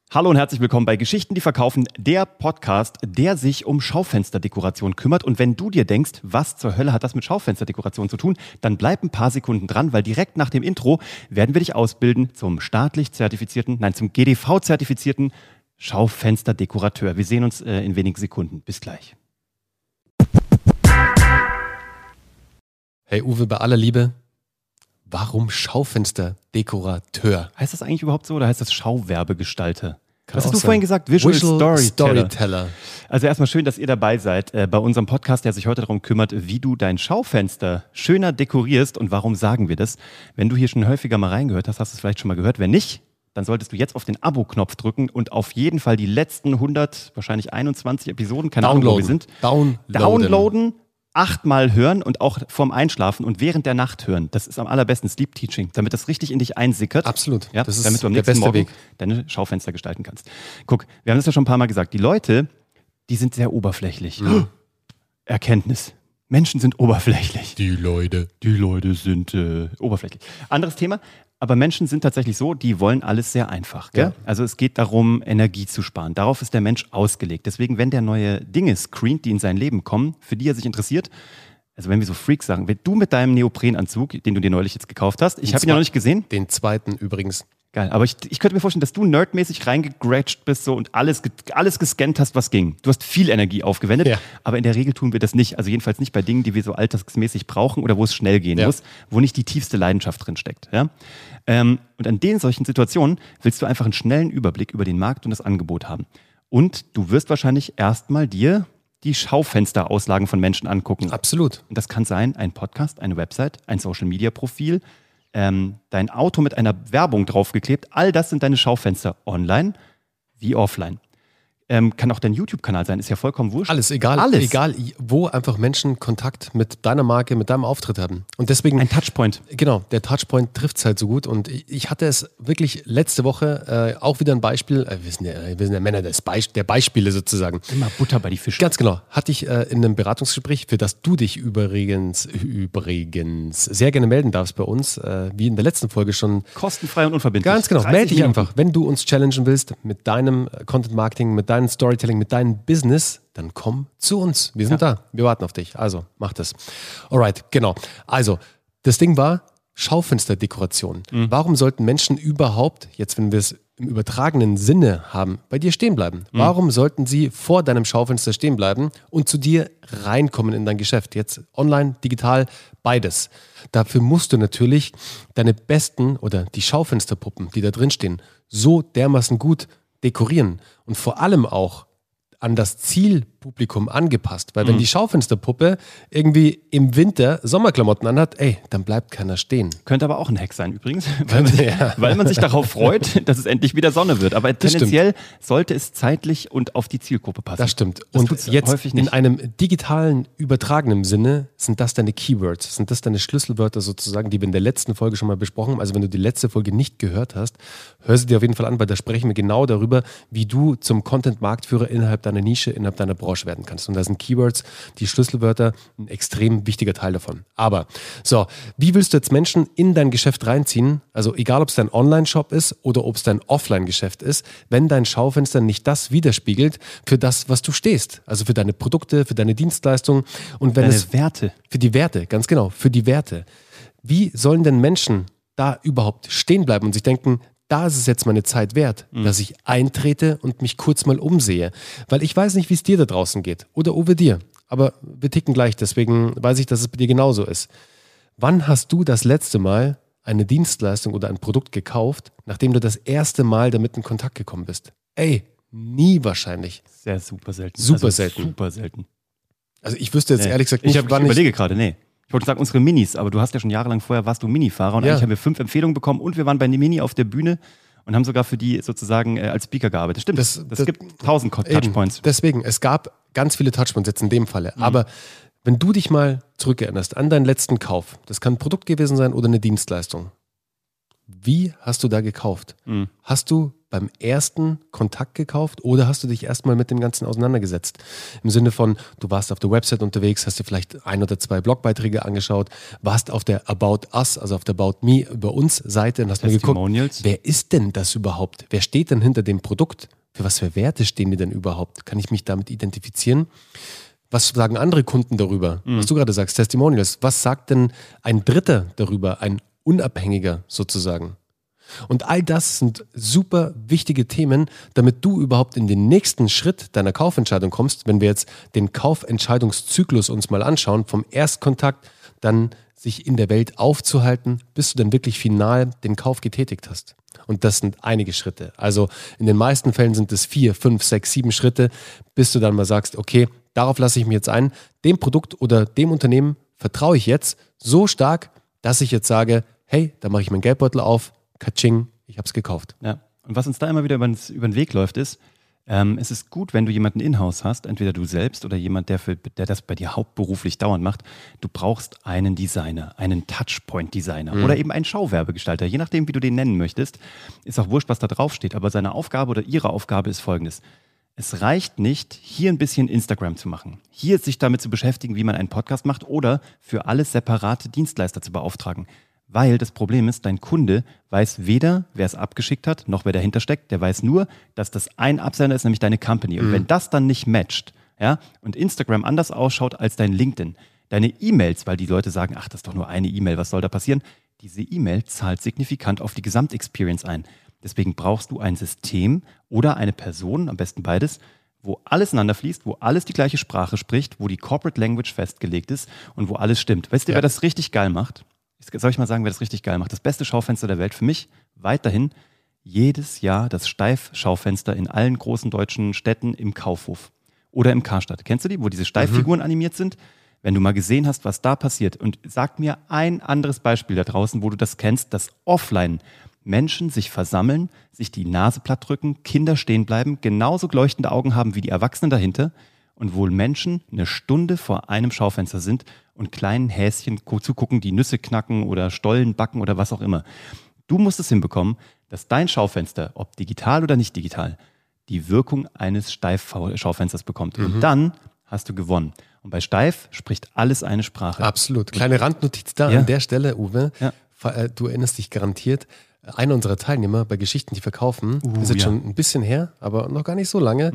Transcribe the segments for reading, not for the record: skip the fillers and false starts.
Hallo und herzlich willkommen bei Geschichten, die verkaufen, der Podcast, der sich um Schaufensterdekoration kümmert. Und wenn du dir denkst, was zur Hölle hat das mit Schaufensterdekoration zu tun, dann bleib ein paar Sekunden dran, weil direkt nach dem Intro werden wir dich ausbilden zum zum GDV-zertifizierten Schaufensterdekorateur. Wir sehen uns in wenigen Sekunden. Bis gleich. Hey Uwe, bei aller Liebe, warum Schaufensterdekorateur? Heißt das eigentlich überhaupt so oder heißt das Schauwerbegestalter? Was hast du sein. vorhin gesagt? Visual Storyteller. Also erstmal schön, dass ihr dabei seid bei unserem Podcast, der sich heute darum kümmert, wie du dein Schaufenster schöner dekorierst. Und warum sagen wir das? Wenn du hier schon häufiger mal reingehört hast, hast du es vielleicht schon mal gehört. Wenn nicht, dann solltest du jetzt auf den Abo-Knopf drücken und auf jeden Fall die letzten 100, wahrscheinlich 21 Episoden, keine Ahnung, wo wir sind, downloaden. 8-mal hören und auch vorm Einschlafen und während der Nacht hören. Das ist am allerbesten Sleep Teaching, damit das richtig in dich einsickert. Absolut. Ja, das ist damit du am der nächsten beste Morgen Weg. Deine Schaufenster gestalten kannst. Guck, wir haben das ja schon ein paar Mal gesagt. Die Leute, die sind sehr oberflächlich. Erkenntnis. Menschen sind oberflächlich. Die Leute sind oberflächlich. Anderes Thema. Aber Menschen sind tatsächlich so, die wollen alles sehr einfach. Gell? Ja. Also es geht darum, Energie zu sparen. Darauf ist der Mensch ausgelegt. Deswegen, wenn der neue Dinge screent, die in sein Leben kommen, für die er sich interessiert, also wenn wir so Freaks sagen, wenn du mit deinem Neoprenanzug, den du dir neulich jetzt gekauft hast, ich habe ihn ja noch nicht gesehen. Den zweiten übrigens. Geil, aber ich könnte mir vorstellen, dass du nerdmäßig reingegrätscht bist so und alles gescannt hast, was ging. Du hast viel Energie aufgewendet, ja. Aber in der Regel tun wir das nicht. Also jedenfalls nicht bei Dingen, die wir so alltagsmäßig brauchen oder wo es schnell gehen muss, wo nicht die tiefste Leidenschaft drin steckt. Ja? Und an den solchen Situationen willst du einfach einen schnellen Überblick über den Markt und das Angebot haben. Und du wirst wahrscheinlich erstmal dir die Schaufensterauslagen von Menschen angucken. Absolut. Und das kann sein, ein Podcast, eine Website, ein Social-Media-Profil, dein Auto mit einer Werbung draufgeklebt. All das sind deine Schaufenster online wie offline. Kann auch dein YouTube-Kanal sein, ist ja vollkommen wurscht. Alles, egal wo einfach Menschen Kontakt mit deiner Marke, mit deinem Auftritt haben. Und deswegen... Ein Touchpoint. Genau, der Touchpoint trifft es halt so gut. Und ich hatte es wirklich letzte Woche auch wieder ein Beispiel, wir sind ja Männer der Beispiele sozusagen. Immer Butter bei die Fische. Ganz genau, hatte ich in einem Beratungsgespräch, für das du dich übrigens sehr gerne melden darfst bei uns, wie in der letzten Folge schon. Kostenfrei und unverbindlich. Ganz genau, melde dich einfach. Wenn du uns challengen willst mit deinem Content-Marketing, mit deinem Storytelling, mit deinem Business, dann komm zu uns. Wir sind da. Wir warten auf dich. Also, mach das. Alright, genau. Also, das Ding war Schaufensterdekoration. Warum sollten Menschen überhaupt, jetzt wenn wir es im übertragenen Sinne haben, bei dir stehen bleiben? Warum sollten sie vor deinem Schaufenster stehen bleiben und zu dir reinkommen in dein Geschäft? Jetzt online, digital, beides. Dafür musst du natürlich deine besten oder die Schaufensterpuppen, die da drin stehen, so dermaßen gut dekorieren und vor allem auch an das Zielpublikum angepasst. Weil wenn die Schaufensterpuppe irgendwie im Winter Sommerklamotten anhat, dann bleibt keiner stehen. Könnte aber auch ein Hack sein übrigens, weil man sich darauf freut, dass es endlich wieder Sonne wird. Aber tendenziell sollte es zeitlich und auf die Zielgruppe passen. Das stimmt. Und jetzt häufig nicht. In einem digitalen, übertragenen Sinne sind das deine Keywords, sind das deine Schlüsselwörter sozusagen, die wir in der letzten Folge schon mal besprochen haben. Also wenn du die letzte Folge nicht gehört hast, hör sie dir auf jeden Fall an, weil da sprechen wir genau darüber, wie du zum Content-Marktführer innerhalb deiner Nische, innerhalb deiner Branche werden kannst. Und da sind Keywords, die Schlüsselwörter, ein extrem wichtiger Teil davon. Aber, so, wie willst du jetzt Menschen in dein Geschäft reinziehen? Also egal, ob es dein Online-Shop ist oder ob es dein Offline-Geschäft ist, wenn dein Schaufenster nicht das widerspiegelt für das, was du stehst. Also für deine Produkte, für deine Dienstleistungen und wenn Werte. Für die Werte, ganz genau, für die Werte. Wie sollen denn Menschen da überhaupt stehen bleiben und sich denken, da ist es jetzt meine Zeit wert, dass ich eintrete und mich kurz mal umsehe. Weil ich weiß nicht, wie es dir da draußen geht. Oder Uwe dir. Aber wir ticken gleich, deswegen weiß ich, dass es bei dir genauso ist. Wann hast du das letzte Mal eine Dienstleistung oder ein Produkt gekauft, nachdem du das erste Mal damit in Kontakt gekommen bist? Nie wahrscheinlich. Sehr super selten. Super selten. Also ich wüsste jetzt ehrlich gesagt nicht, ich überlege gerade, Ich wollte sagen, unsere Minis, aber du hast ja schon jahrelang vorher, warst du Minifahrer und eigentlich haben wir 5 Empfehlungen bekommen und wir waren bei der Mini auf der Bühne und haben sogar für die sozusagen als Speaker gearbeitet. Stimmt, das gibt 1000 Touchpoints. Eben. Deswegen, es gab ganz viele Touchpoints jetzt in dem Falle, aber wenn du dich mal zurückerinnerst an deinen letzten Kauf, das kann ein Produkt gewesen sein oder eine Dienstleistung, wie hast du da gekauft? Hast du beim ersten Kontakt gekauft oder hast du dich erstmal mit dem Ganzen auseinandergesetzt? Im Sinne von, du warst auf der Website unterwegs, hast dir vielleicht 1 oder 2 Blogbeiträge angeschaut, warst auf der About Us, also auf der About Me über uns Seite und hast mal geguckt, wer ist denn das überhaupt? Wer steht denn hinter dem Produkt? Für was für Werte stehen die denn überhaupt? Kann ich mich damit identifizieren? Was sagen andere Kunden darüber? Was du gerade sagst, Testimonials. Was sagt denn ein Dritter darüber, ein Unabhängiger sozusagen? Und all das sind super wichtige Themen, damit du überhaupt in den nächsten Schritt deiner Kaufentscheidung kommst. Wenn wir jetzt den Kaufentscheidungszyklus uns mal anschauen, vom Erstkontakt dann sich in der Welt aufzuhalten, bis du dann wirklich final den Kauf getätigt hast. Und das sind einige Schritte. Also in den meisten Fällen sind es 4, 5, 6, 7 Schritte, bis du dann mal sagst, okay, darauf lasse ich mich jetzt ein. Dem Produkt oder dem Unternehmen vertraue ich jetzt so stark, dass ich jetzt sage, hey, da mache ich meinen Geldbeutel auf, Katsching, ich habe es gekauft. Ja. Und was uns da immer wieder über den Weg läuft, ist, es ist gut, wenn du jemanden in-house hast, entweder du selbst oder jemand, der das bei dir hauptberuflich dauernd macht. Du brauchst einen Designer, einen Touchpoint-Designer oder eben einen Schauwerbegestalter, je nachdem, wie du den nennen möchtest. Ist auch wurscht, was da drauf steht, aber seine Aufgabe oder ihre Aufgabe ist folgendes. Es reicht nicht, hier ein bisschen Instagram zu machen, hier sich damit zu beschäftigen, wie man einen Podcast macht oder für alles separate Dienstleister zu beauftragen. Weil das Problem ist, dein Kunde weiß weder, wer es abgeschickt hat, noch wer dahinter steckt. Der weiß nur, dass das ein Absender ist, nämlich deine Company. Und wenn das dann nicht matcht, ja, und Instagram anders ausschaut als dein LinkedIn, deine E-Mails, weil die Leute sagen, ach, das ist doch nur eine E-Mail, was soll da passieren? Diese E-Mail zahlt signifikant auf die Gesamtexperience ein. Deswegen brauchst du ein System oder eine Person, am besten beides, wo alles ineinander fließt, wo alles die gleiche Sprache spricht, wo die Corporate Language festgelegt ist und wo alles stimmt. Weißt du, wer das richtig geil macht? Soll ich mal sagen, wer das richtig geil macht? Das beste Schaufenster der Welt für mich weiterhin jedes Jahr das Steif-Schaufenster in allen großen deutschen Städten im Kaufhof oder im Karstadt. Kennst du die, wo diese Steiffiguren animiert sind? Wenn du mal gesehen hast, was da passiert, und sag mir ein anderes Beispiel da draußen, wo du das kennst, dass offline Menschen sich versammeln, sich die Nase platt drücken, Kinder stehen bleiben, genauso leuchtende Augen haben wie die Erwachsenen dahinter und wohl Menschen eine Stunde vor einem Schaufenster sind und kleinen Häschen zugucken, die Nüsse knacken oder Stollen backen oder was auch immer. Du musst es hinbekommen, dass dein Schaufenster, ob digital oder nicht digital, die Wirkung eines Steif-Schaufensters bekommt. Und dann hast du gewonnen. Und bei Steif spricht alles eine Sprache. Absolut. Kleine Randnotiz da an der Stelle, Uwe. Ja. Du erinnerst dich garantiert, einer unserer Teilnehmer bei Geschichten, die verkaufen, ist jetzt schon ein bisschen her, aber noch gar nicht so lange,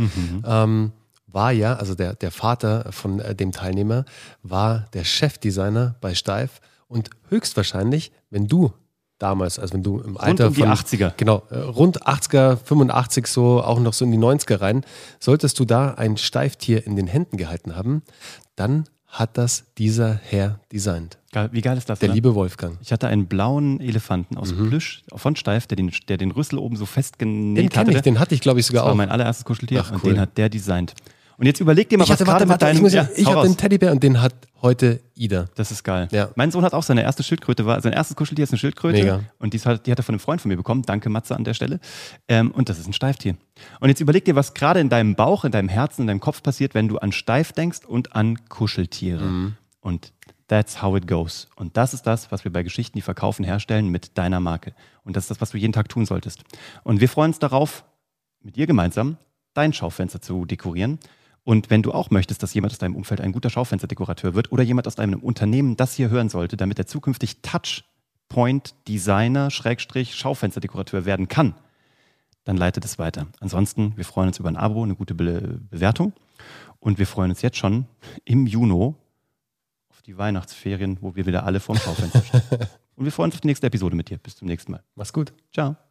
war ja, also der Vater von dem Teilnehmer, war der Chefdesigner bei Steif und höchstwahrscheinlich, wenn du damals, also wenn du im Alter rund um die 80er. Genau, rund 80er, 85 so, auch noch so in die 90er rein, solltest du da ein Steiftier in den Händen gehalten haben, dann hat das dieser Herr designt. Wie geil ist das? Der liebe Wolfgang. Ich hatte einen blauen Elefanten aus Plüsch von Steif, der den Rüssel oben so festgenäht hatte. Den hatte ich, glaube ich, sogar auch. Das war mein allererstes Kuscheltier und den hat der designt. Und jetzt überleg dir mal, was gerade mit deinem... Ich habe den Teddybär und den hat heute Ida. Das ist geil. Ja. Mein Sohn hat auch sein erstes Kuscheltier ist eine Schildkröte. Mega. Und die hat er von einem Freund von mir bekommen. Danke, Matze, an der Stelle. Und das ist ein Steiftier. Und jetzt überleg dir, was gerade in deinem Bauch, in deinem Herzen, in deinem Kopf passiert, wenn du an Steif denkst und an Kuscheltiere. Und that's how it goes. Und das ist das, was wir bei Geschichten, die verkaufen, herstellen mit deiner Marke. Und das ist das, was du jeden Tag tun solltest. Und wir freuen uns darauf, mit dir gemeinsam dein Schaufenster zu dekorieren. Und wenn du auch möchtest, dass jemand aus deinem Umfeld ein guter Schaufensterdekorateur wird oder jemand aus deinem Unternehmen das hier hören sollte, damit er zukünftig Touchpoint-Designer, Schaufensterdekorateur werden kann, dann leite das weiter. Ansonsten, wir freuen uns über ein Abo, eine gute Bewertung. Und wir freuen uns jetzt schon im Juni auf die Weihnachtsferien, wo wir wieder alle vorm Schaufenster stehen. Und wir freuen uns auf die nächste Episode mit dir. Bis zum nächsten Mal. Mach's gut. Ciao.